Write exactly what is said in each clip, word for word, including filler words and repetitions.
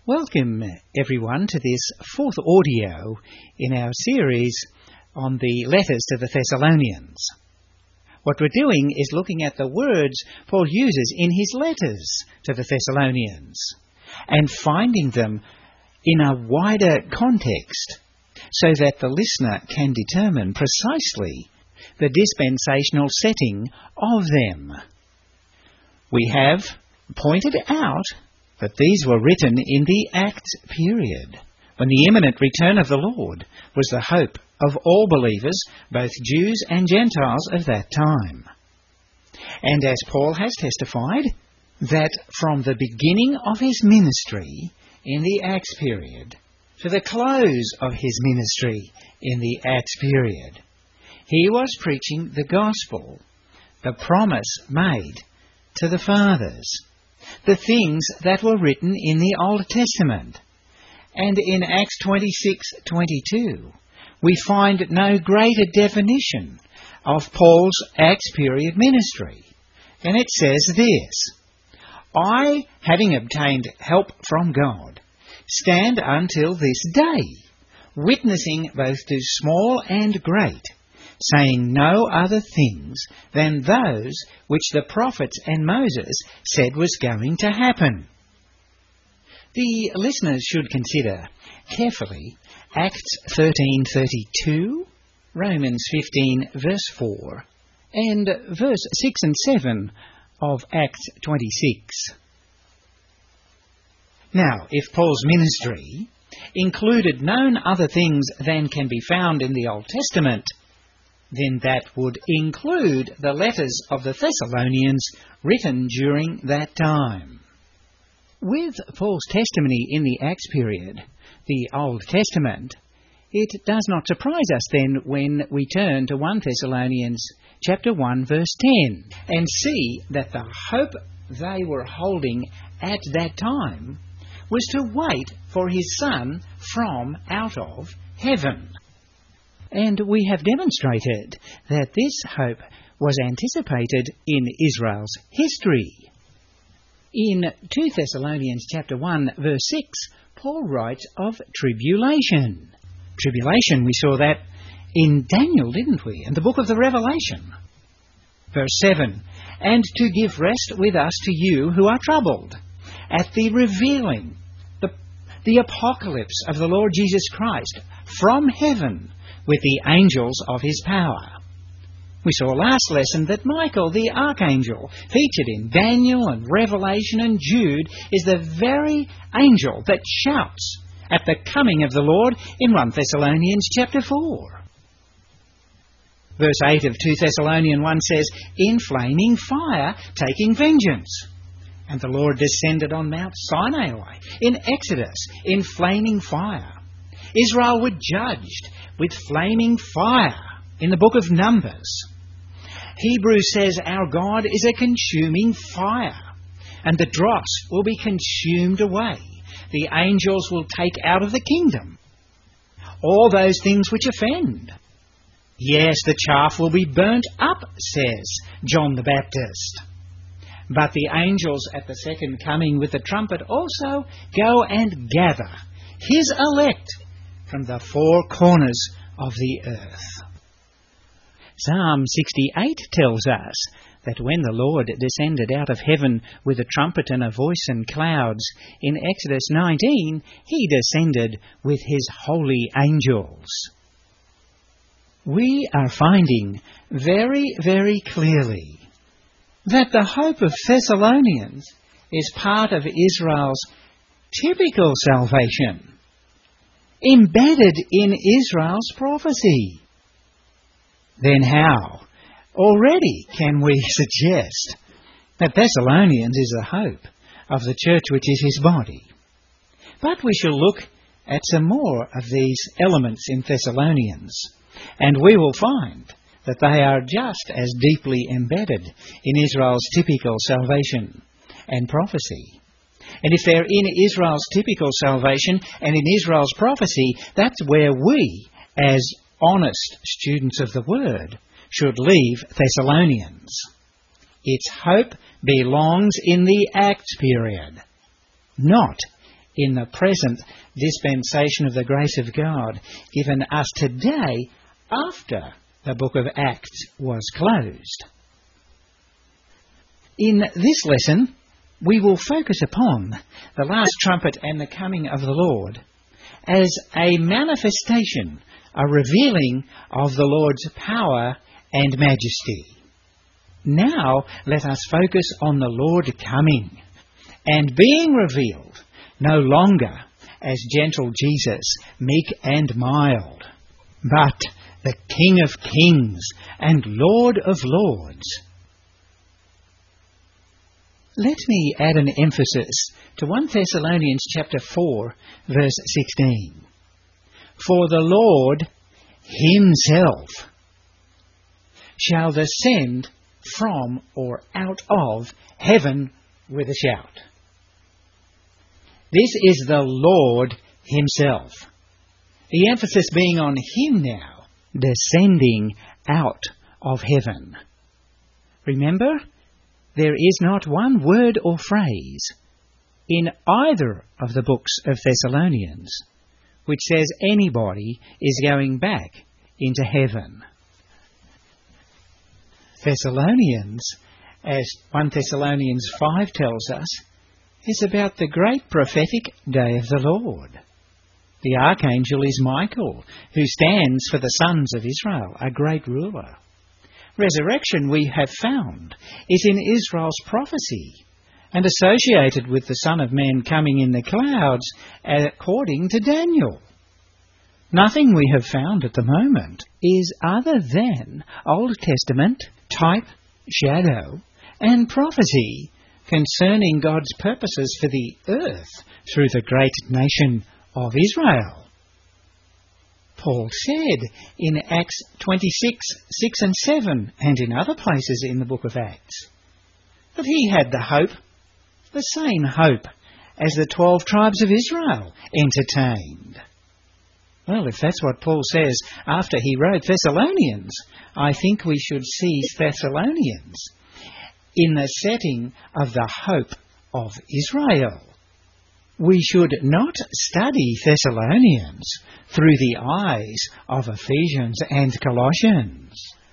Welcome everyone to this fourth audio in our series on the letters to the Thessalonians. What we're doing is looking at the words Paul uses in his letters to the Thessalonians and finding them in a wider context so that the listener can determine precisely the dispensational setting of them. We have pointed out that these were written in the Acts period, when the imminent return of the Lord was the hope of all believers, both Jews and Gentiles of that time. And as Paul has testified, that from the beginning of his ministry in the Acts period to the close of his ministry in the Acts period, he was preaching the gospel, the promise made to the fathers, the things that were written in the Old Testament. And in Acts twenty-six twenty-two, we find no greater definition of Paul's Acts period ministry. And it says this: I, having obtained help from God, stand until this day, witnessing both to small and great, saying no other things than those which the prophets and Moses said was going to happen. The listeners should consider carefully Acts thirteen thirty-two, Romans fifteen verse four, and verse six and seven of Acts twenty-six. Now, if Paul's ministry included none other things than can be found in the Old Testament, then that would include the letters of the Thessalonians written during that time. With Paul's testimony in the Acts period, the Old Testament, it does not surprise us then when we turn to First Thessalonians chapter one verse ten and see that the hope they were holding at that time was to wait for his Son from out of heaven. And we have demonstrated that this hope was anticipated in Israel's history. In Second Thessalonians chapter one verse six, Paul writes of tribulation. Tribulation, we saw that in Daniel, didn't we? And the book of the Revelation. Verse seven, and to give rest with us to you who are troubled, at the revealing, the, the apocalypse of the Lord Jesus Christ from heaven, with the angels of his power. We saw last lesson that Michael, the archangel, featured in Daniel and Revelation and Jude, is the very angel that shouts at the coming of the Lord in First Thessalonians chapter four. Verse eight of Second Thessalonians one says, in flaming fire taking vengeance. And the Lord descended on Mount Sinai. In Exodus, in flaming fire. Israel were judged with flaming fire in the book of Numbers. Hebrews says our God is a consuming fire, and the dross will be consumed away. The angels will take out of the kingdom all those things which offend. Yes, the chaff will be burnt up, says John the Baptist. But the angels at the second coming with the trumpet also go and gather his elect from the four corners of the earth. Psalm sixty-eight tells us that when the Lord descended out of heaven with a trumpet and a voice and clouds, in Exodus nineteen, he descended with his holy angels. We are finding very, very clearly that the hope of Thessalonians is part of Israel's typical salvation, embedded in Israel's prophecy. Then how already can we suggest that Thessalonians is the hope of the church which is his body? But we shall look at some more of these elements in Thessalonians, and we will find that they are just as deeply embedded in Israel's typical salvation and prophecy. And if they're in Israel's typical salvation and in Israel's prophecy, that's where we, as honest students of the Word, should leave Thessalonians. Its hope belongs in the Acts period, not in the present dispensation of the grace of God given us today after the book of Acts was closed. In this lesson, we will focus upon the last trumpet and the coming of the Lord as a manifestation, a revealing of the Lord's power and majesty. Now let us focus on the Lord coming and being revealed no longer as gentle Jesus, meek and mild, but the King of kings and Lord of lords. Let me add an emphasis to First Thessalonians chapter four, verse sixteen. For the Lord himself shall descend from or out of heaven with a shout. This is the Lord himself. The emphasis being on him now, descending out of heaven. Remember, there is not one word or phrase in either of the books of Thessalonians which says anybody is going back into heaven. Thessalonians, as First Thessalonians five tells us, is about the great prophetic day of the Lord. The archangel is Michael, who stands for the sons of Israel, a great ruler. Resurrection, we have found, is in Israel's prophecy and associated with the Son of Man coming in the clouds, according to Daniel. Nothing we have found at the moment is other than Old Testament type, shadow, and prophecy concerning God's purposes for the earth through the great nation of Israel. Paul said in Acts twenty-six, six and seven, and in other places in the book of Acts, that he had the hope, the same hope as the twelve tribes of Israel entertained. Well, if that's what Paul says after he wrote Thessalonians, I think we should see Thessalonians in the setting of the hope of Israel. We should not study Thessalonians through the eyes of Ephesians and Colossians.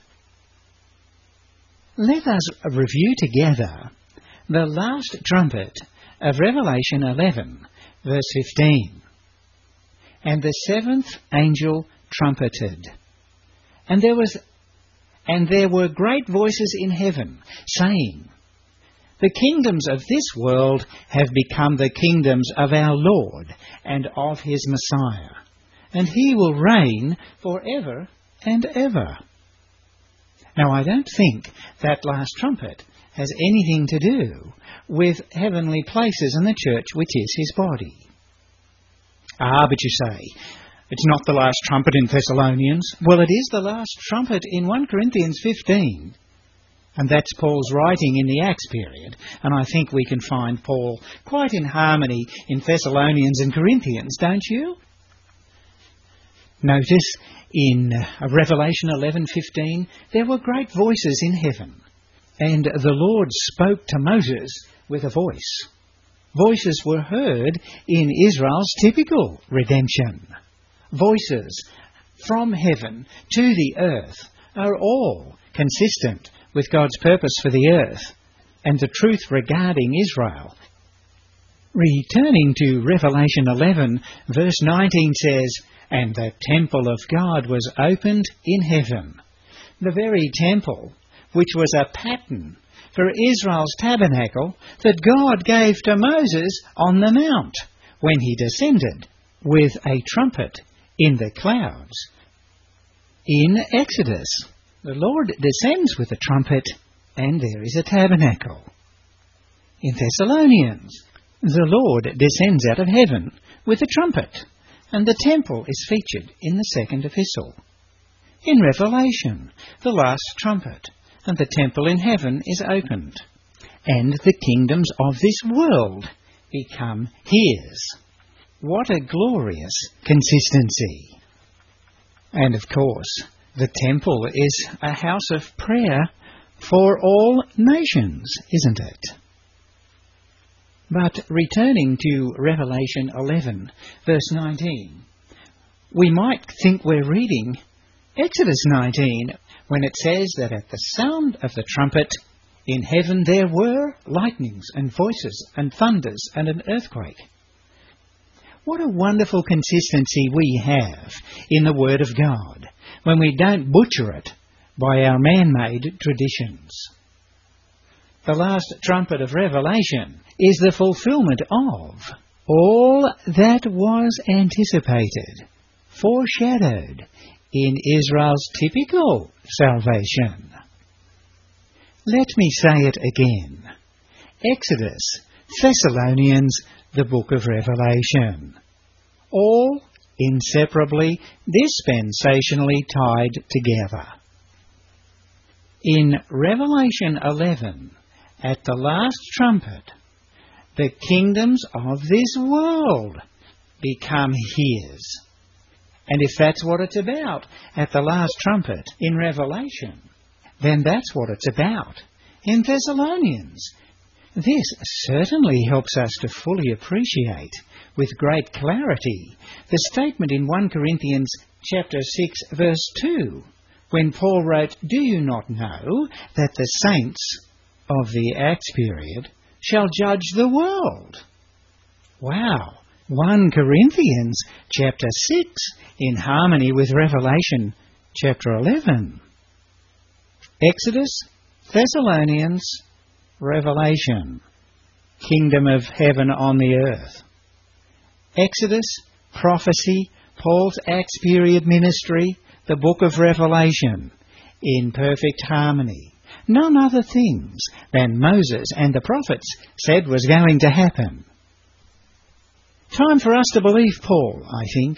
Let us review together the last trumpet of Revelation eleven, verse fifteen. And the seventh angel trumpeted, and there was, and there were great voices in heaven, saying, The kingdoms of this world have become the kingdoms of our Lord and of his Messiah, and he will reign forever and ever. Now, I don't think that last trumpet has anything to do with heavenly places in the church, which is his body. Ah, but you say, it's not the last trumpet in Thessalonians. Well, it is the last trumpet in First Corinthians fifteen. And that's Paul's writing in the Acts period. And I think we can find Paul quite in harmony in Thessalonians and Corinthians, don't you? Notice in Revelation eleven fifteen, there were great voices in heaven, and the Lord spoke to Moses with a voice. Voices were heard in Israel's typical redemption. Voices from heaven to the earth are all consistent with God's purpose for the earth and the truth regarding Israel. Returning to Revelation eleven, verse nineteen says, And the temple of God was opened in heaven. The very temple which was a pattern for Israel's tabernacle that God gave to Moses on the mount when he descended with a trumpet in the clouds. In Exodus, the Lord descends with a trumpet, and there is a tabernacle. In Thessalonians, the Lord descends out of heaven with a trumpet, and the temple is featured in the second epistle. In Revelation, the last trumpet, and the temple in heaven is opened, and the kingdoms of this world become his. What a glorious consistency! And of course, the temple is a house of prayer for all nations, isn't it? But returning to Revelation eleven, verse nineteen, we might think we're reading Exodus nineteen when it says that at the sound of the trumpet in heaven there were lightnings and voices and thunders and an earthquake. What a wonderful consistency we have in the Word of God when we don't butcher it by our man-made traditions. The last trumpet of Revelation is the fulfillment of all that was anticipated, foreshadowed in Israel's typical salvation. Let me say it again. Exodus, Thessalonians, the book of Revelation. All inseparably, dispensationally tied together. In Revelation eleven, at the last trumpet, the kingdoms of this world become his. And if that's what it's about at the last trumpet in Revelation, then that's what it's about in Thessalonians. This certainly helps us to fully appreciate with great clarity the statement in First Corinthians chapter six verse two, when Paul wrote, "Do you not know that the saints of the Acts period shall judge the world?" Wow! First Corinthians chapter six in harmony with Revelation chapter eleven. Exodus, Thessalonians, Revelation, kingdom of heaven on the earth. Exodus, prophecy, Paul's Acts period ministry, the book of Revelation, in perfect harmony. None other things than Moses and the prophets said was going to happen. Time for us to believe Paul, I think.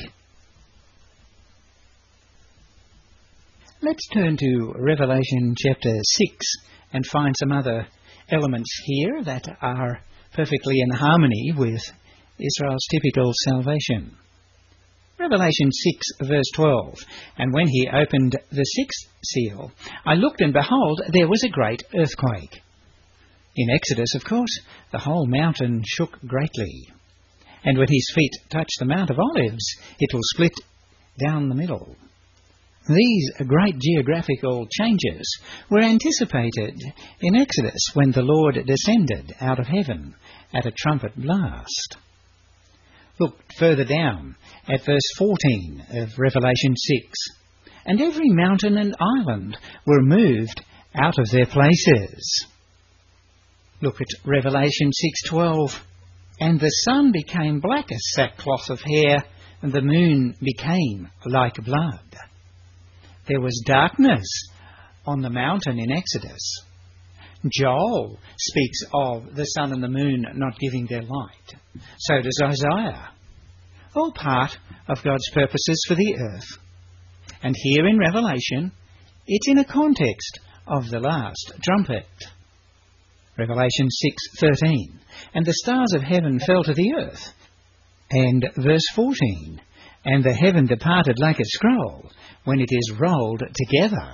Let's turn to Revelation chapter six and find some other elements here that are perfectly in harmony with Israel's typical salvation. Revelation six verse twelve, "And when he opened the sixth seal, I looked, and behold, there was a great earthquake." In Exodus, of course, the whole mountain shook greatly. And when his feet touched the Mount of Olives, it will split down the middle. These great geographical changes were anticipated in Exodus when the Lord descended out of heaven at a trumpet blast. Look further down at verse fourteen of Revelation six. "And every mountain and island were moved out of their places." Look at Revelation six twelve. "And the sun became black as sackcloth of hair, and the moon became like blood." There was darkness on the mountain in Exodus. Joel speaks of the sun and the moon not giving their light. So does Isaiah. All part of God's purposes for the earth. And here in Revelation, it's in a context of the last trumpet. Revelation six thirteen. "And the stars of heaven fell to the earth." And verse fourteen. "And the heaven departed like a scroll when it is rolled together."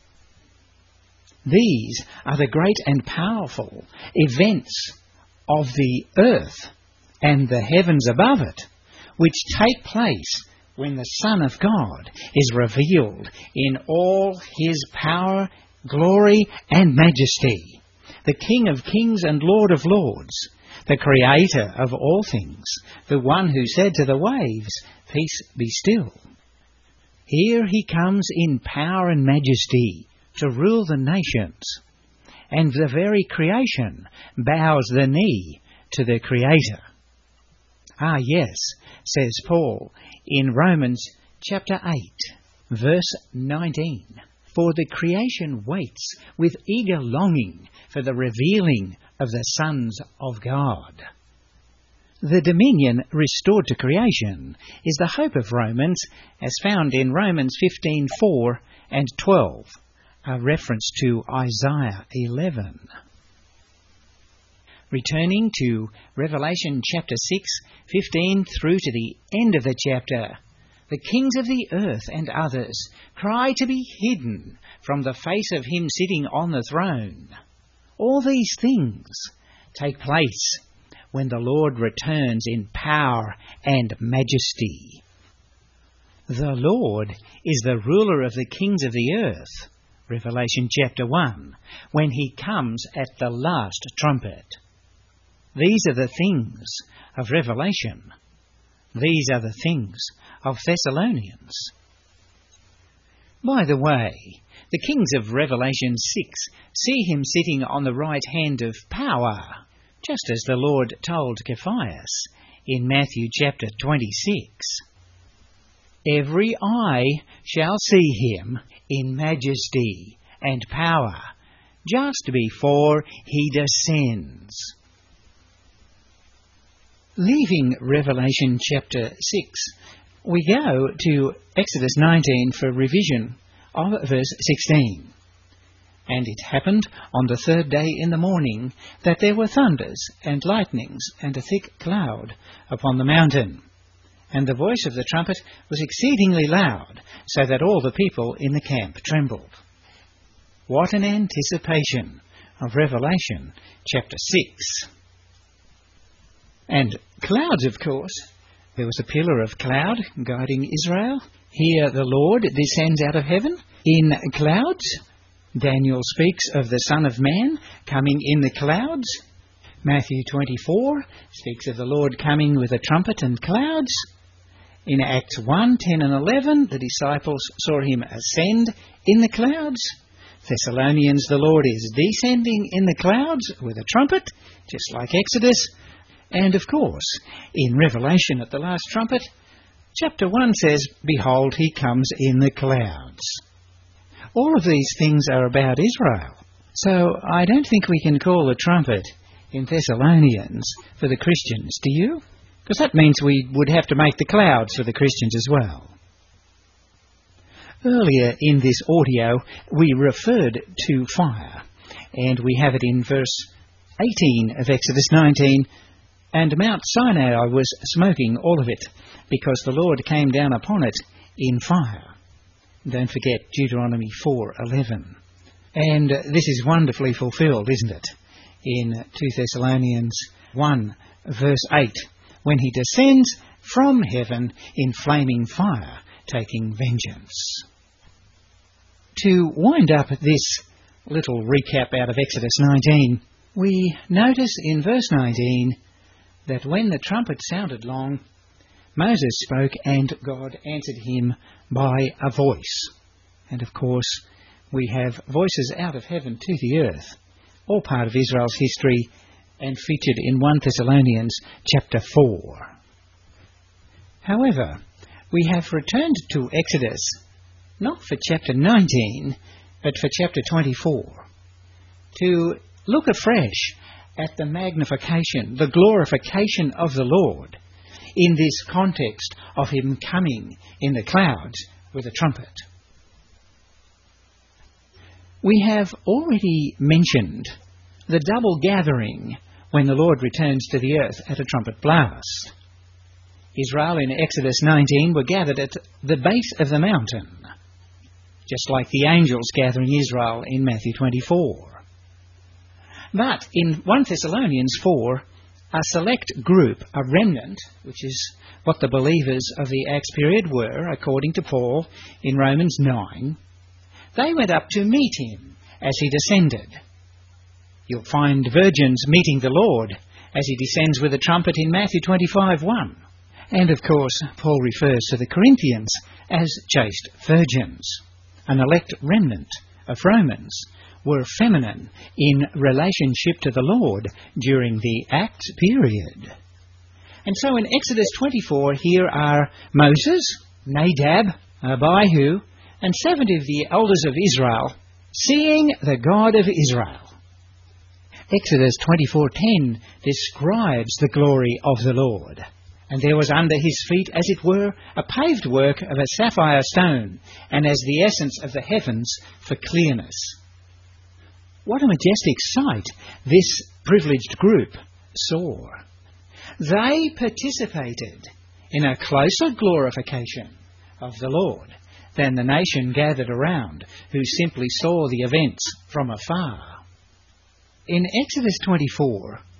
These are the great and powerful events of the earth and the heavens above it, which take place when the Son of God is revealed in all his power, glory, and majesty, the King of kings and Lord of lords, the Creator of all things, the one who said to the waves, "Peace, be still." Here he comes in power and majesty to rule the nations, and the very creation bows the knee to the Creator. Ah, yes, says Paul in Romans chapter eight, verse nineteen, "For the creation waits with eager longing for the revealing of the sons of God." The dominion restored to creation is the hope of Romans, as found in Romans fifteen four and twelve, a reference to Isaiah eleven. Returning to Revelation chapter six, fifteen through to the end of the chapter, "The kings of the earth and others cry to be hidden from the face of him sitting on the throne. All these things take place when the Lord returns in power and majesty. The Lord is the ruler of the kings of the earth, Revelation chapter one, when he comes at the last trumpet. These are the things of Revelation. These are the things of Thessalonians. By the way, the kings of Revelation six see him sitting on the right hand of power, just as the Lord told Cephas in Matthew chapter twenty-six. Every eye shall see him in majesty and power, just before he descends. Leaving Revelation chapter six, we go to Exodus nineteen for revision of verse sixteen. And it happened on the third day in the morning that there were thunders and lightnings and a thick cloud upon the mountain. And the voice of the trumpet was exceedingly loud, so that all the people in the camp trembled. What an anticipation of Revelation chapter six. And clouds, of course. There was a pillar of cloud guiding Israel. Here the Lord descends out of heaven in clouds. Daniel speaks of the Son of Man coming in the clouds. Matthew twenty-four speaks of the Lord coming with a trumpet and clouds. In Acts one, ten and eleven, the disciples saw him ascend in the clouds. Thessalonians, the Lord is descending in the clouds with a trumpet, just like Exodus. And of course, in Revelation at the last trumpet, chapter one says, "Behold, he comes in the clouds." All of these things are about Israel. So I don't think we can call the trumpet in Thessalonians for the Christians, do you? Because that means we would have to make the clouds for the Christians as well. Earlier in this audio, we referred to fire, and we have it in verse eighteen of Exodus nineteen, "And Mount Sinai was smoking, all of it, because the Lord came down upon it in fire." Don't forget Deuteronomy four eleven. And this is wonderfully fulfilled, isn't it? In two Thessalonians one, verse eight, when he descends from heaven in flaming fire, taking vengeance. To wind up this little recap out of Exodus nineteen, we notice in verse nineteen that when the trumpet sounded long, Moses spoke and God answered him by a voice. And of course, we have voices out of heaven to the earth, all part of Israel's history and featured in First Thessalonians chapter four. However, we have returned to Exodus, not for chapter nineteen, but for chapter twenty-four, to look afresh at the magnification, the glorification of the Lord in this context of him coming in the clouds with a trumpet. We have already mentioned the double gathering when the Lord returns to the earth at a trumpet blast. Israel in Exodus nineteen were gathered at the base of the mountain, just like the angels gathering Israel in Matthew twenty-four. But in First Thessalonians four, a select group, a remnant, which is what the believers of the Acts period were, according to Paul in Romans nine, they went up to meet him as he descended. You'll find virgins meeting the Lord as he descends with a trumpet in Matthew twenty-five one. And of course, Paul refers to the Corinthians as chaste virgins. An elect remnant of Romans were feminine in relationship to the Lord during the Acts period. And so in Exodus twenty-four, here are Moses, Nadab, Abihu, and seventy of the elders of Israel seeing the God of Israel. Exodus twenty-four ten describes the glory of the Lord. And there was under his feet, as it were, a paved work of a sapphire stone, and as the essence of the heavens for clearness. What a majestic sight this privileged group saw. They participated in a closer glorification of the Lord than the nation gathered around, who simply saw the events from afar. In Exodus twenty-four,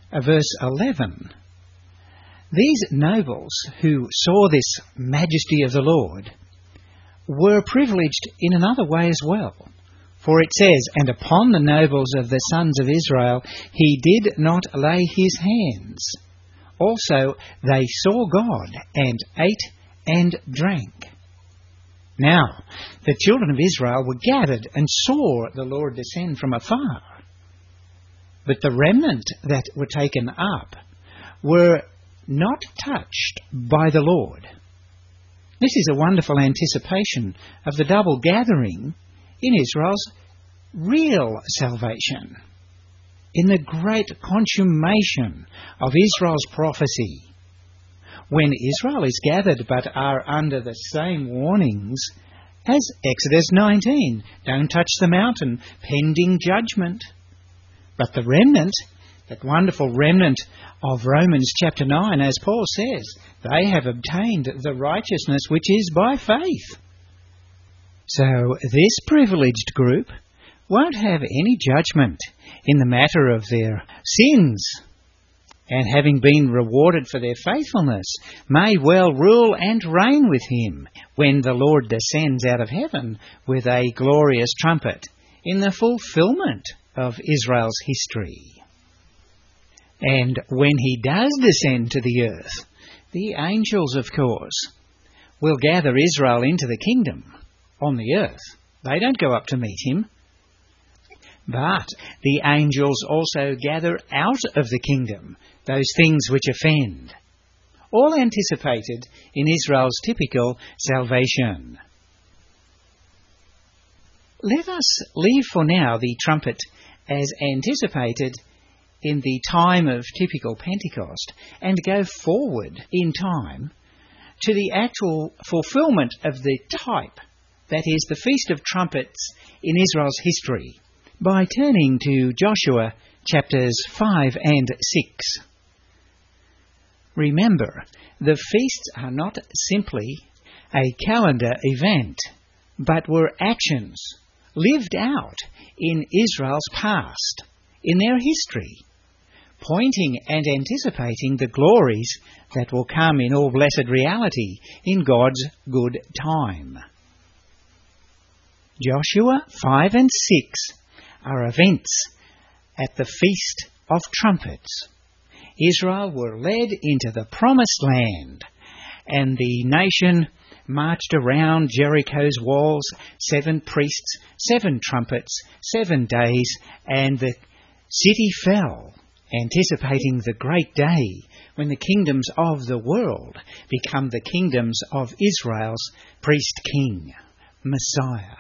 uh, verse eleven. These nobles who saw this majesty of the Lord were privileged in another way as well. For it says, "And upon the nobles of the sons of Israel he did not lay his hands. Also they saw God, and ate and drank." Now, the children of Israel were gathered and saw the Lord descend from afar. But the remnant that were taken up were not touched by the Lord. This is a wonderful anticipation of the double gathering in Israel's real salvation, in the great consummation of Israel's prophecy. When Israel is gathered but are under the same warnings as Exodus nineteen, don't touch the mountain, pending judgment. But the remnant, that wonderful remnant of Romans chapter nine, as Paul says, they have obtained the righteousness which is by faith. So this privileged group won't have any judgment in the matter of their sins, and having been rewarded for their faithfulness, may well rule and reign with him when the Lord descends out of heaven with a glorious trumpet in the fulfillment of Israel's history. And when he does descend to the earth, the angels, of course, will gather Israel into the kingdom on the earth. They don't go up to meet him. But the angels also gather out of the kingdom those things which offend, all anticipated in Israel's typical salvation. Let us leave for now the trumpet as anticipated in the time of typical Pentecost and go forward in time to the actual fulfillment of the type, that is, the Feast of Trumpets in Israel's history, by turning to Joshua chapters five and six. Remember, the feasts are not simply a calendar event, but were actions lived out in Israel's past, in their history, pointing and anticipating the glories that will come in all blessed reality in God's good time. Joshua five and six are events at the Feast of Trumpets. Israel were led into the Promised Land, and the nation marched around Jericho's walls, seven priests, seven trumpets, seven days, and the city fell, anticipating the great day when the kingdoms of the world become the kingdoms of Israel's priest-king, Messiah.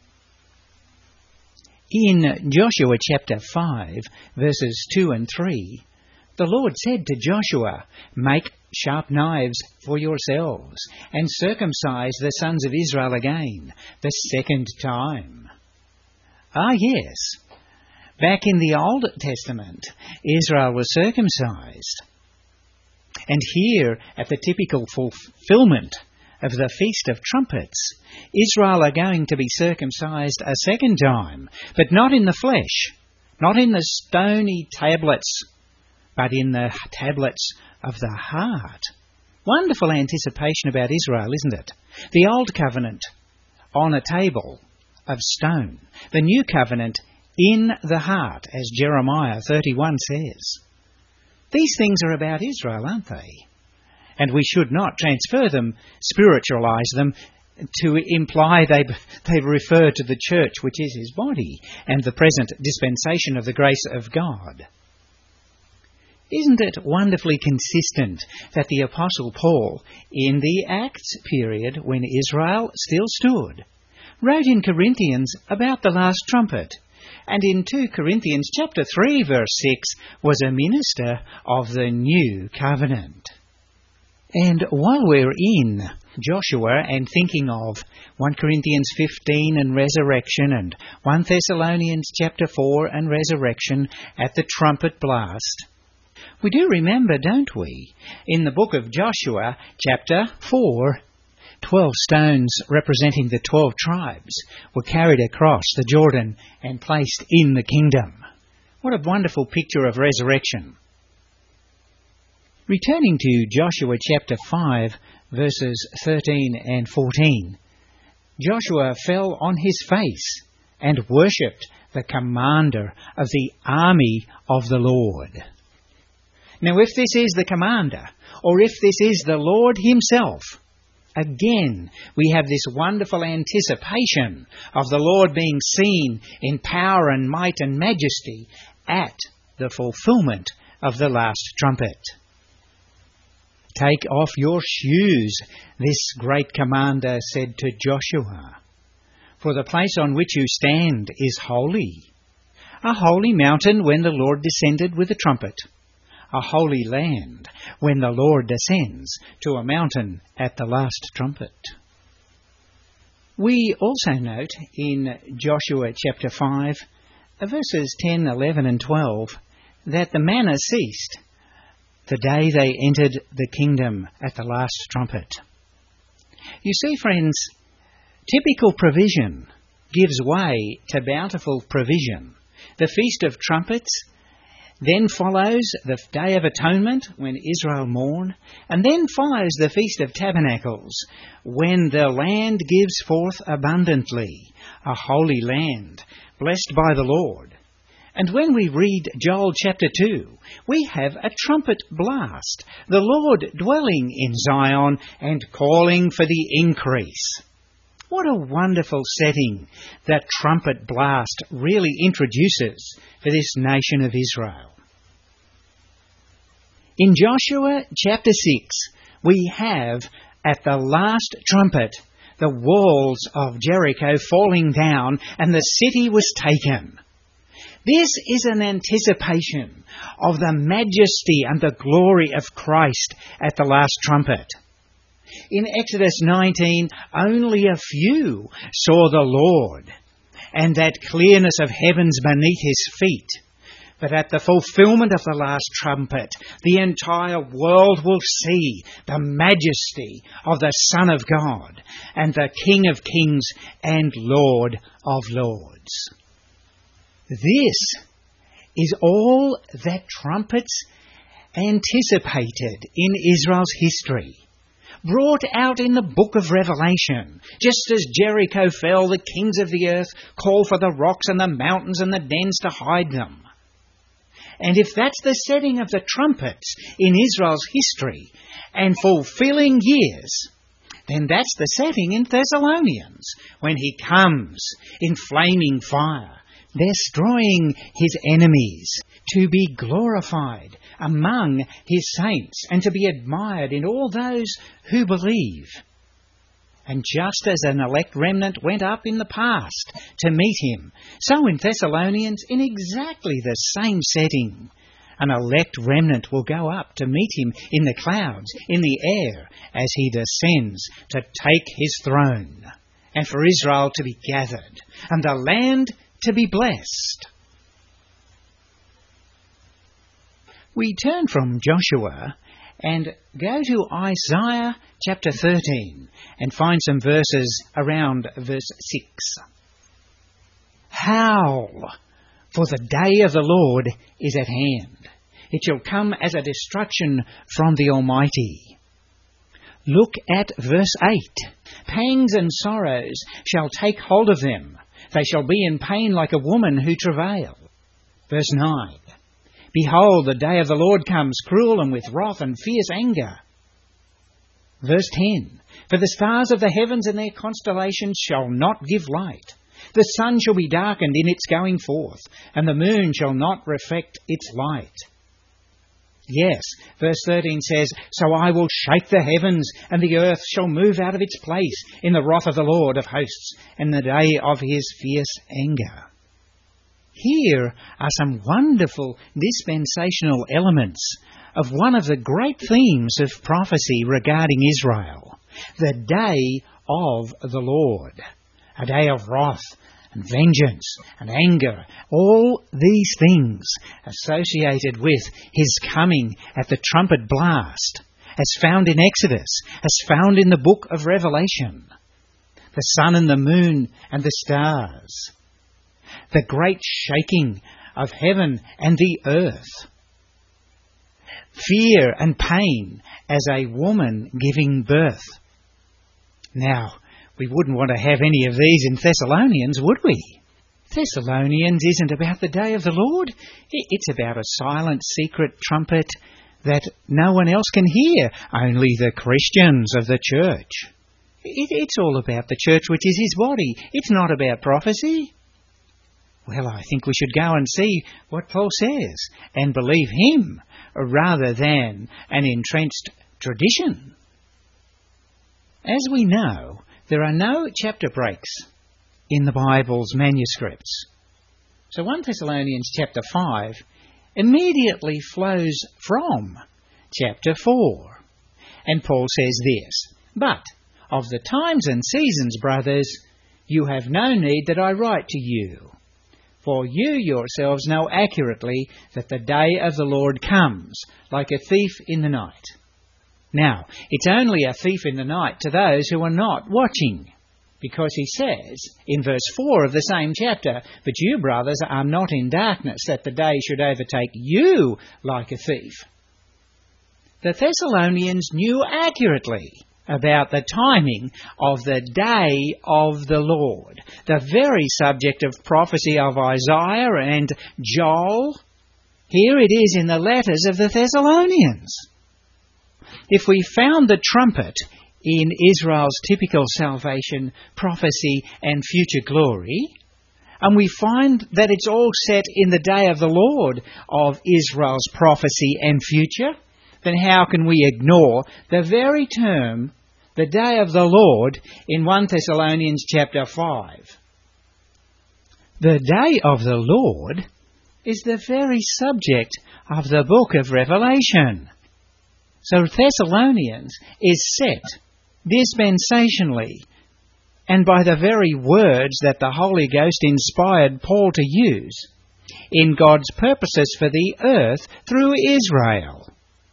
In Joshua chapter five, verses two and three, the Lord said to Joshua, "Make sharp knives for yourselves, and circumcise the sons of Israel again, the second time." Ah, yes. Back in the Old Testament, Israel was circumcised. And here, at the typical fulfillment of the Feast of Trumpets, Israel are going to be circumcised a second time, but not in the flesh, not in the stony tablets, but in the tablets of the heart. Wonderful anticipation about Israel, isn't it? The Old Covenant on a table of stone, the New Covenant in the heart, as Jeremiah thirty-one says. These things are about Israel, aren't they? And we should not transfer them, spiritualize them, to imply they they refer to the church, which is his body, and the present dispensation of the grace of God. Isn't it wonderfully consistent that the Apostle Paul, in the Acts period when Israel still stood, wrote in Corinthians about the last trumpet, and in two Corinthians chapter three verse six was a minister of the new covenant. And while we're in Joshua and thinking of First Corinthians fifteen and resurrection, and First Thessalonians chapter four and resurrection at the trumpet blast, we do remember, don't we, in the book of Joshua chapter four, twelve stones representing the twelve tribes were carried across the Jordan and placed in the kingdom. What a wonderful picture of resurrection. Returning to Joshua chapter five, verses thirteen and fourteen, Joshua fell on his face and worshipped the commander of the army of the Lord. Now, if this is the commander, or if this is the Lord himself, again we have this wonderful anticipation of the Lord being seen in power and might and majesty at the fulfillment of the last trumpet. "Take off your shoes," this great commander said to Joshua, "for the place on which you stand is holy, a holy mountain when the Lord descended with a trumpet, a holy land when the Lord descends to a mountain at the last trumpet." We also note in Joshua chapter five, verses ten, eleven and twelve, that the manna ceased the day they entered the kingdom at the last trumpet. You see, friends, typical provision gives way to bountiful provision. The Feast of Trumpets then follows the Day of Atonement, when Israel mourn, and then follows the Feast of Tabernacles, when the land gives forth abundantly, a holy land, blessed by the Lord. And when we read Joel chapter two, we have a trumpet blast, the Lord dwelling in Zion and calling for the increase. What a wonderful setting that trumpet blast really introduces for this nation of Israel. In Joshua chapter six, we have, at the last trumpet, the walls of Jericho falling down and the city was taken. This is an anticipation of the majesty and the glory of Christ at the last trumpet. In Exodus nineteen, only a few saw the Lord and that clearness of heavens beneath his feet. But at the fulfillment of the last trumpet, the entire world will see the majesty of the Son of God and the King of Kings and Lord of Lords. This is all that trumpets anticipated in Israel's history, brought out in the book of Revelation. Just as Jericho fell, the kings of the earth call for the rocks and the mountains and the dens to hide them. And if that's the setting of the trumpets in Israel's history and fulfilling years, then that's the setting in Thessalonians, when he comes in flaming fire, destroying his enemies, to be glorified among his saints and to be admired in all those who believe. And just as an elect remnant went up in the past to meet him, so in Thessalonians, in exactly the same setting, an elect remnant will go up to meet him in the clouds, in the air, as he descends to take his throne, and for Israel to be gathered, and the land to be blessed. We turn from Joshua and go to Isaiah chapter thirteen and find some verses around verse six. "Howl, for the day of the Lord is at hand. It shall come as a destruction from the Almighty." Look at verse eight. "Pangs and sorrows shall take hold of them. They shall be in pain like a woman who travail." Verse nine. "Behold, the day of the Lord comes, cruel and with wrath and fierce anger." Verse ten. "For the stars of the heavens and their constellations shall not give light. The sun shall be darkened in its going forth, and the moon shall not reflect its light." Yes, verse thirteen says, "So I will shake the heavens, and the earth shall move out of its place in the wrath of the Lord of hosts, and the day of his fierce anger." Here are some wonderful dispensational elements of one of the great themes of prophecy regarding Israel, the day of the Lord, a day of wrath and vengeance and anger, all these things associated with his coming at the trumpet blast, as found in Exodus, as found in the book of Revelation. The sun and the moon and the stars, the great shaking of heaven and the earth. fear and pain as a woman giving birth. Now, we wouldn't want to have any of these in Thessalonians, would we? Thessalonians isn't about the day of the Lord. It's about a silent, secret trumpet that no one else can hear, only the Christians of the church. It, it's all about the church, which is his body. It's not about prophecy. Well, I think we should go and see what Paul says and believe him rather than an entrenched tradition. As we know, there are no chapter breaks in the Bible's manuscripts. So First Thessalonians chapter five immediately flows from chapter four. And Paul says this, "But of the times and seasons, brothers, you have no need that I write to you. For you yourselves know accurately that the day of the Lord comes like a thief in the night." Now, it's only a thief in the night to those who are not watching, because he says in verse four of the same chapter, "But you, brothers, are not in darkness, that the day should overtake you like a thief." The Thessalonians knew accurately about the timing of the day of the Lord, the very subject of prophecy of Isaiah and Joel. Here it is in the letters of the Thessalonians. If we found the trumpet in Israel's typical salvation, prophecy and future glory, and we find that it's all set in the day of the Lord of Israel's prophecy and future, then how can we ignore the very term, the day of the Lord, in First Thessalonians chapter five? The day of the Lord is the very subject of the book of Revelation. So Thessalonians is set dispensationally, and by the very words that the Holy Ghost inspired Paul to use, in God's purposes for the earth through Israel.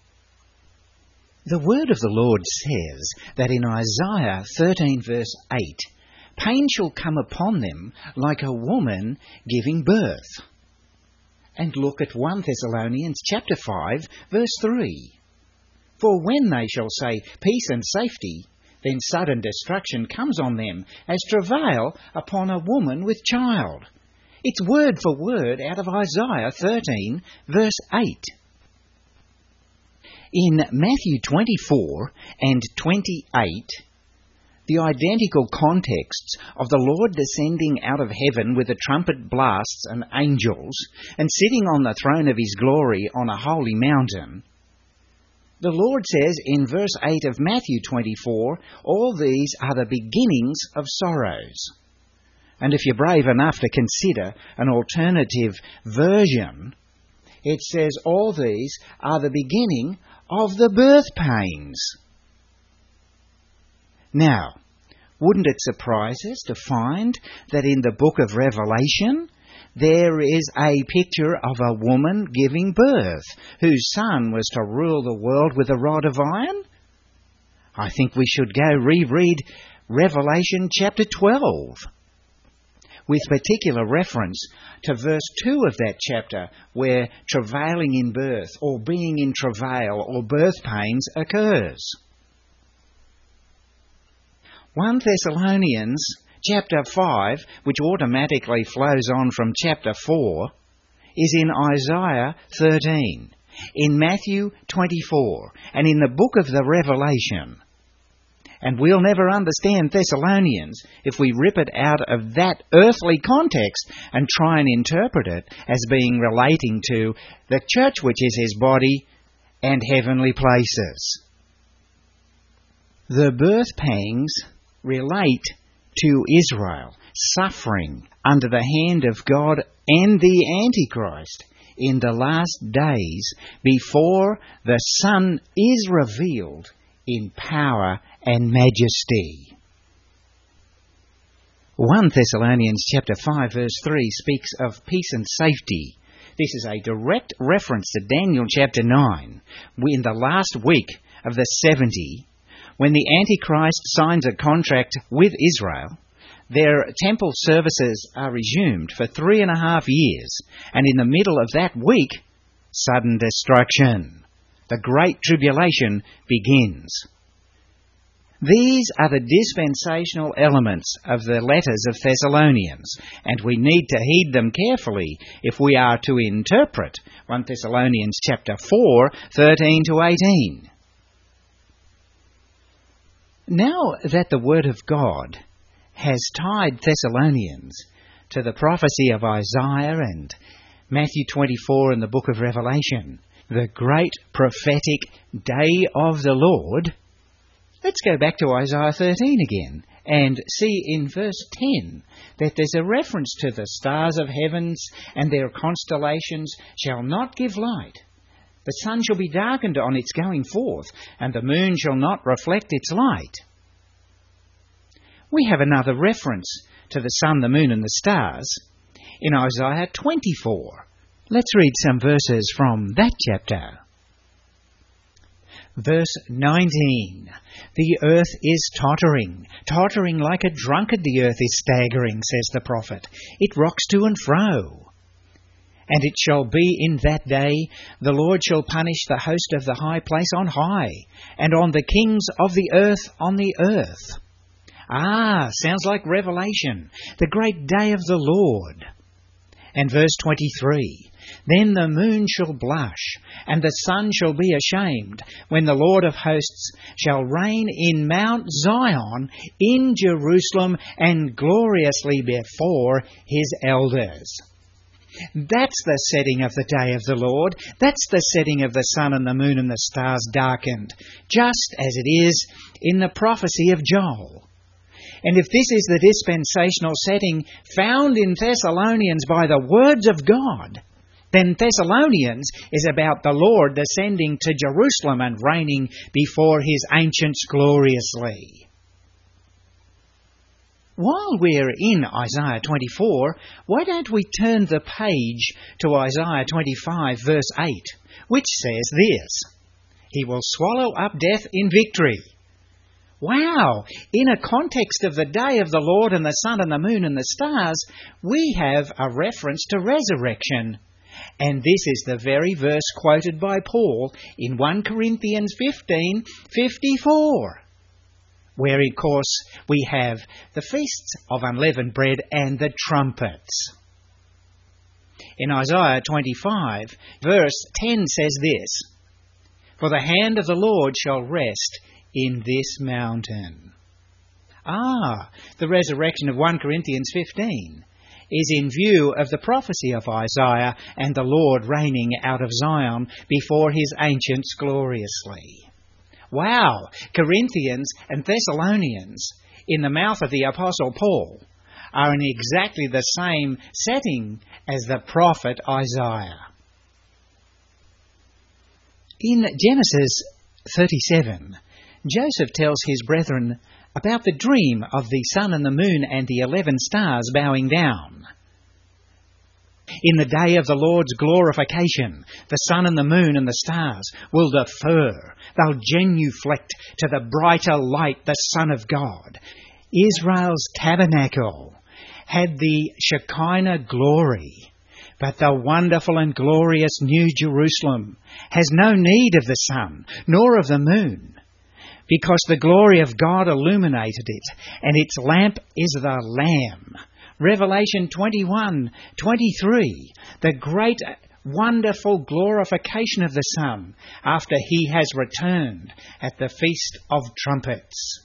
The word of the Lord says that in Isaiah thirteen verse eight, "Pain shall come upon them like a woman giving birth." And look at First Thessalonians chapter five verse three. "For when they shall say peace and safety, then sudden destruction comes on them, as travail upon a woman with child." It's word for word out of Isaiah thirteen verse eight. In Matthew twenty-four and twenty-eight, the identical contexts of the Lord descending out of heaven with the trumpet blasts and angels, and sitting on the throne of his glory on a holy mountain, the Lord says in verse eight of Matthew twenty-four, all these are the beginnings of sorrows. And if you're brave enough to consider an alternative version, it says all these are the beginning of the birth pains. Now, wouldn't it surprise us to find that in the book of Revelation there is a picture of a woman giving birth, whose son was to rule the world with a rod of iron? I think we should go reread Revelation chapter twelve, with particular reference to verse two of that chapter, where travailing in birth, or being in travail, or birth pains occurs. First Thessalonians chapter five, which automatically flows on from chapter four, is in Isaiah thirteen, in Matthew twenty-four, and in the book of the Revelation. And we'll never understand Thessalonians if we rip it out of that earthly context and try and interpret it as being relating to the church, which is his body, and heavenly places. The birth pangs relate to Israel suffering under the hand of God and the Antichrist in the last days before the Son is revealed in power and majesty. First Thessalonians chapter five verse three speaks of peace and safety. This is a direct reference to Daniel chapter nine, in the last week of the seventy, when the Antichrist signs a contract with Israel. Their temple services are resumed for three and a half years, and in the middle of that week, sudden destruction. The Great Tribulation begins. These are the dispensational elements of the letters of Thessalonians, and we need to heed them carefully if we are to interpret First Thessalonians chapter four, thirteen to eighteen. Now that the Word of God has tied Thessalonians to the prophecy of Isaiah and Matthew twenty-four and the book of Revelation, the great prophetic day of the Lord, let's go back to Isaiah thirteen again and see in verse ten that there's a reference to the stars of heavens and their constellations shall not give light. The sun shall be darkened on its going forth, and the moon shall not reflect its light. We have another reference to the sun, the moon and the stars in Isaiah twenty-four. Let's read some verses from that chapter. Verse nineteen. The earth is tottering, tottering like a drunkard the earth is staggering, says the prophet. It rocks to and fro. And it shall be in that day, the Lord shall punish the host of the high place on high, and on the kings of the earth on the earth. Ah, sounds like Revelation, the great day of the Lord. And verse twenty-three, then the moon shall blush, and the sun shall be ashamed, when the Lord of hosts shall reign in Mount Zion, in Jerusalem, and gloriously before his elders. That's the setting of the day of the Lord. That's the setting of the sun and the moon and the stars darkened, just as it is in the prophecy of Joel. And if this is the dispensational setting found in Thessalonians by the words of God, then Thessalonians is about the Lord descending to Jerusalem and reigning before his ancients gloriously. While we're in Isaiah twenty-four, why don't we turn the page to Isaiah twenty-five verse eight, which says this: He will swallow up death in victory. Wow! In a context of the day of the Lord and the sun and the moon and the stars, we have a reference to resurrection. And this is the very verse quoted by Paul in First Corinthians fifteen fifty-four, where, of course, we have the feasts of unleavened bread and the trumpets. In Isaiah twenty-five, verse ten says this: For the hand of the Lord shall rest in this mountain. Ah, the resurrection of First Corinthians fifteen is in view of the prophecy of Isaiah and the Lord reigning out of Zion before his ancients gloriously. Wow! Corinthians and Thessalonians, in the mouth of the Apostle Paul, are in exactly the same setting as the prophet Isaiah. In Genesis thirty-seven, Joseph tells his brethren about the dream of the sun and the moon and the eleven stars bowing down. In the day of the Lord's glorification, the sun and the moon and the stars will defer. They'll genuflect to the brighter light, the Son of God. Israel's tabernacle had the Shekinah glory, but the wonderful and glorious New Jerusalem has no need of the sun nor of the moon, because the glory of God illuminated it, and its lamp is the Lamb. Revelation twenty-one twenty-three, the great wonderful glorification of the Son after he has returned at the Feast of Trumpets.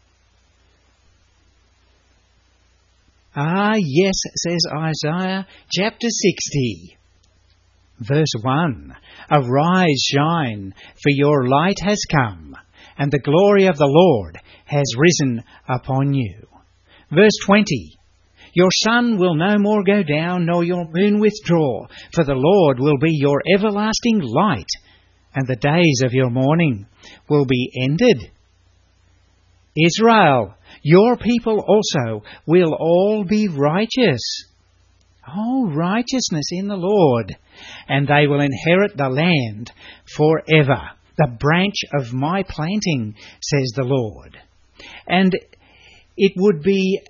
Ah, yes, says Isaiah chapter sixty, verse one, Arise, shine, for your light has come, and the glory of the Lord has risen upon you. Verse twenty, Your sun will no more go down, nor your moon withdraw, for the Lord will be your everlasting light, and the days of your mourning will be ended. Israel, your people also will all be righteous. Oh, righteousness in the Lord, and they will inherit the land forever. The branch of my planting, says the Lord. And it would be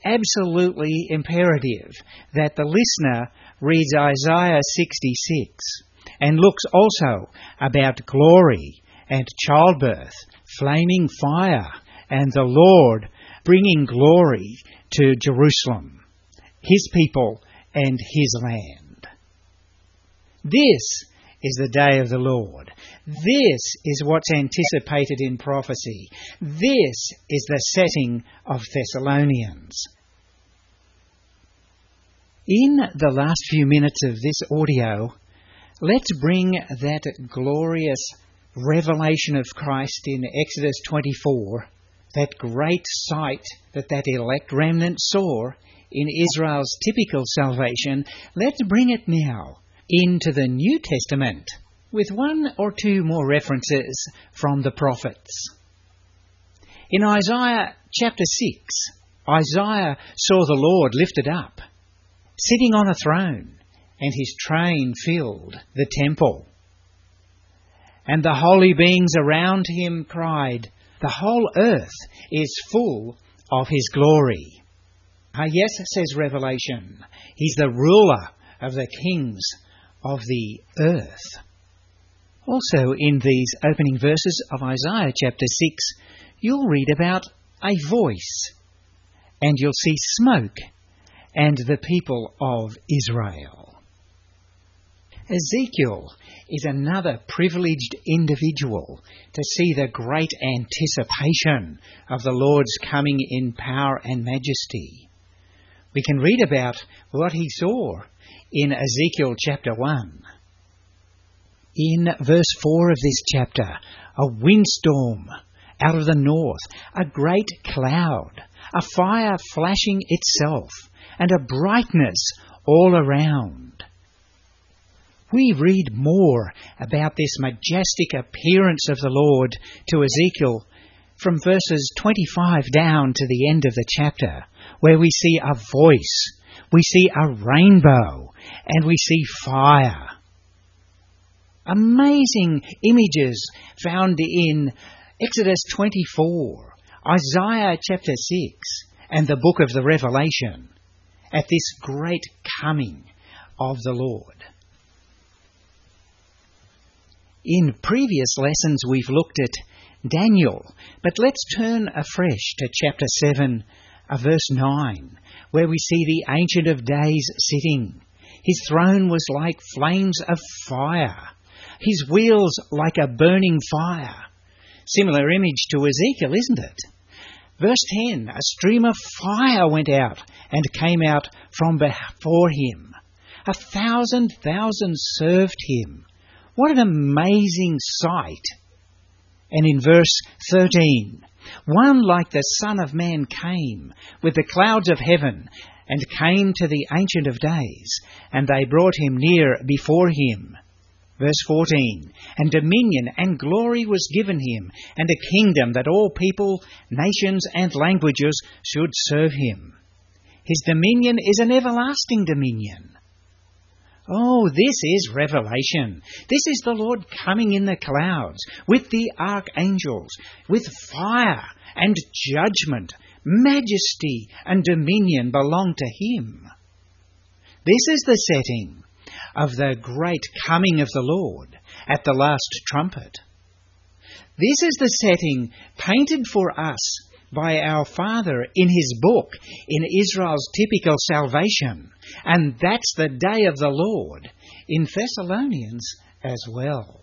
absolutely imperative that the listener reads Isaiah sixty-six and looks also about glory and childbirth, flaming fire, and the Lord bringing glory to Jerusalem, his people and his land. This is the day of the Lord. This is what's anticipated in prophecy. This is the setting of Thessalonians. In the last few minutes of this audio, let's bring that glorious revelation of Christ in Exodus twenty-four, that great sight that that elect remnant saw in Israel's typical salvation, let's bring it now into the New Testament with one or two more references from the prophets. In Isaiah chapter six, Isaiah saw the Lord lifted up, sitting on a throne, and his train filled the temple. And the holy beings around him cried, "The whole earth is full of his glory." Ah, yes, says Revelation, he's the ruler of the kings of the earth. Also in these opening verses of Isaiah chapter six, you'll read about a voice, and you'll see smoke, and the people of Israel. Ezekiel is another privileged individual to see the great anticipation of the Lord's coming in power and majesty. We can read about what he saw in Ezekiel chapter one. In verse four of this chapter, a windstorm out of the north, a great cloud, a fire flashing itself, and a brightness all around. We read more about this majestic appearance of the Lord to Ezekiel from verses twenty-five down to the end of the chapter, where we see a voice, we see a rainbow, and we see fire. Amazing images found in Exodus twenty-four, Isaiah chapter six, and the book of the Revelation at this great coming of the Lord. In previous lessons we've looked at Daniel, but let's turn afresh to chapter seven, uh, verse nine, where we see the Ancient of Days sitting. His throne was like flames of fire, his wheels like a burning fire. Similar image to Ezekiel, isn't it? Verse ten, a stream of fire went out and came out from before him. A thousand thousand served him. What an amazing sight. And in verse thirteen, one like the Son of Man came with the clouds of heaven and came to the Ancient of Days, and they brought him near before him. Verse fourteen, and dominion and glory was given him, and a kingdom that all people, nations and languages should serve him. His dominion is an everlasting dominion. Oh, this is Revelation. This is the Lord coming in the clouds with the archangels, with fire and judgment. Majesty and dominion belong to him. This is the setting of the great coming of the Lord at the last trumpet. This is the setting painted for us by our Father in his book, in Israel's typical salvation. And that's the day of the Lord in Thessalonians as well.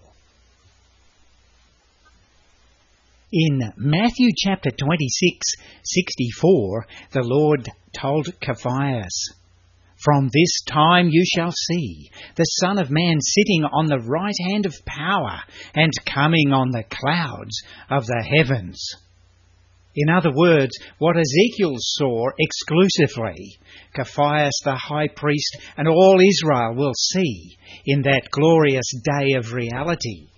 In Matthew chapter twenty-six, sixty-four, the Lord told Cephas, "From this time you shall see the Son of Man sitting on the right hand of power and coming on the clouds of the heavens." In other words, what Ezekiel saw exclusively, Cephas the high priest and all Israel will see in that glorious day of reality.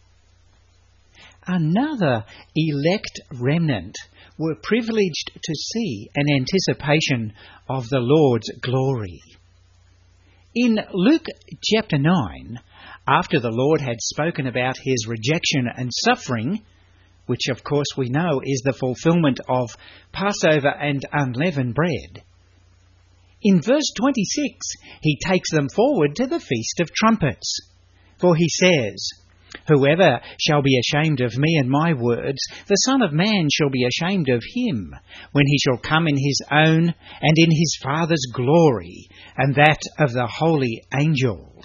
Another elect remnant were privileged to see an anticipation of the Lord's glory. In Luke chapter nine, after the Lord had spoken about his rejection and suffering, which of course we know is the fulfillment of Passover and unleavened bread, in verse twenty-six he takes them forward to the Feast of Trumpets. For he says, Whoever shall be ashamed of me and my words, the Son of Man shall be ashamed of him, when he shall come in his own and in his Father's glory, and that of the holy angels.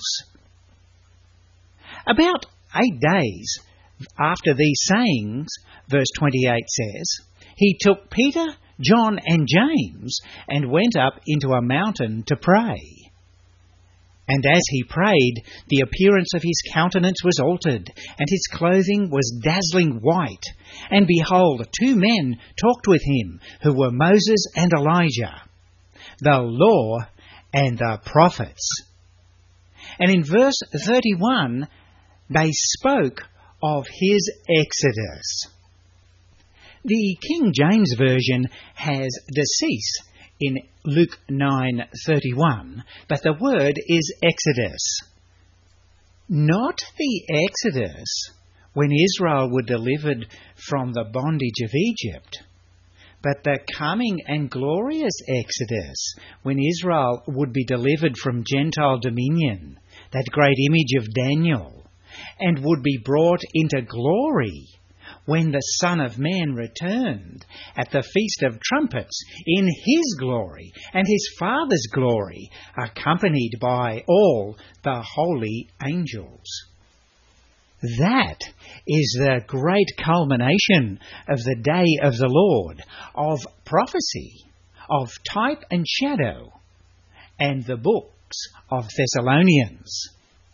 About eight days after these sayings, verse twenty-eight says, he took Peter, John, and James, and went up into a mountain to pray. And as he prayed, the appearance of his countenance was altered, and his clothing was dazzling white. And behold, two men talked with him, who were Moses and Elijah, the law and the prophets. And in verse thirty-one, they spoke of his exodus. The King James Version has decease in Luke nine thirty-one, but the word is exodus. Not the exodus when Israel were delivered from the bondage of Egypt, but the coming and glorious exodus when Israel would be delivered from Gentile dominion, that great image of Daniel, and would be brought into glory when the Son of Man returned at the Feast of Trumpets in his glory and his Father's glory, accompanied by all the holy angels. That is the great culmination of the day of the Lord, of prophecy, of type and shadow, and the books of Thessalonians.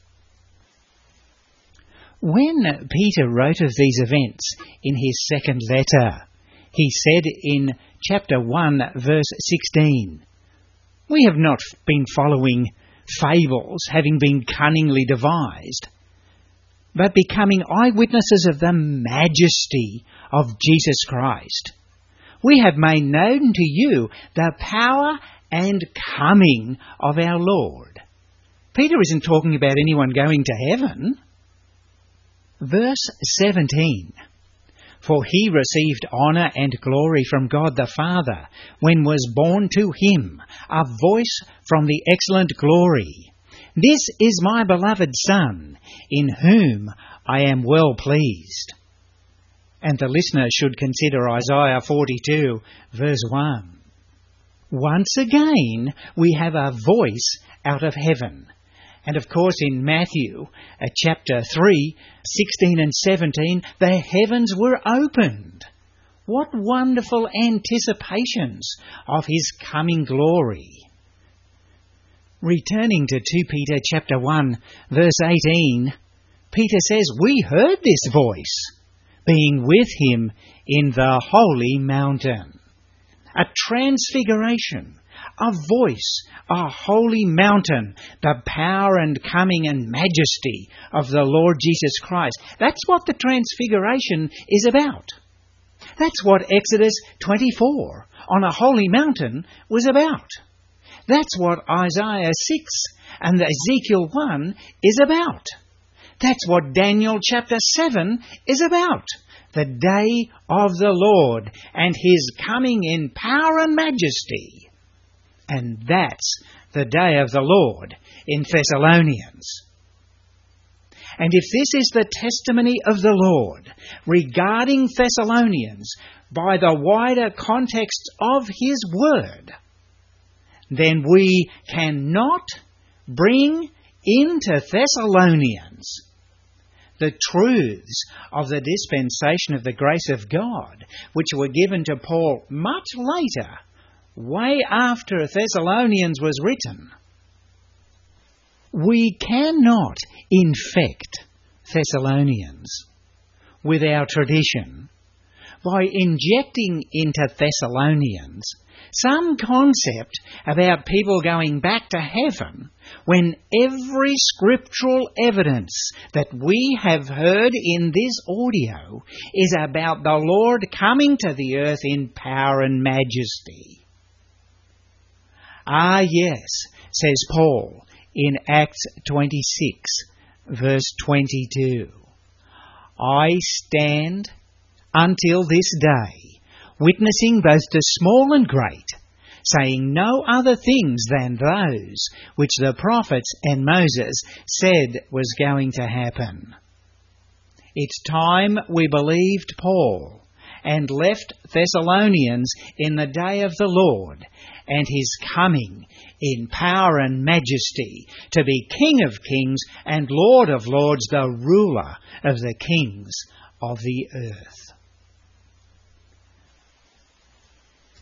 When Peter wrote of these events in his second letter, he said in chapter one, verse sixteen, "We have not been following fables, having been cunningly devised, but becoming eyewitnesses of the majesty of Jesus Christ. We have made known to you the power and coming of our Lord." Peter isn't talking about anyone going to heaven. Verse seventeen, "For he received honour and glory from God the Father, when was born to him a voice from the excellent glory. This is my beloved Son, in whom I am well pleased." And the listener should consider Isaiah forty-two, verse one. Once again, we have a voice out of heaven. And of course in Matthew, uh, chapter three, sixteen and seventeen, the heavens were opened. What wonderful anticipations of his coming glory. Returning to Second Peter chapter one, verse eighteen, Peter says, "We heard this voice, being with him in the holy mountain." A transfiguration, a voice, a holy mountain, the power and coming and majesty of the Lord Jesus Christ. That's what the transfiguration is about. That's what Exodus twenty-four on a holy mountain was about. That's what Isaiah six and Ezekiel one is about. That's what Daniel chapter seven is about. The day of the Lord and his coming in power and majesty. And that's the day of the Lord in Thessalonians. And if this is the testimony of the Lord regarding Thessalonians by the wider context of his word, then we cannot bring into Thessalonians the truths of the dispensation of the grace of God, which were given to Paul much later, way after Thessalonians was written. We cannot infect Thessalonians with our tradition by injecting into Thessalonians some concept about people going back to heaven when every scriptural evidence that we have heard in this audio is about the Lord coming to the earth in power and majesty. Ah, yes, says Paul in Acts twenty-six, verse twenty-two. "I stand until this day, witnessing both to small and great, saying no other things than those which the prophets and Moses said was going to happen. It's time we believed Paul and left Thessalonians in the day of the Lord and his coming in power and majesty to be King of kings and Lord of lords, the ruler of the kings of the earth.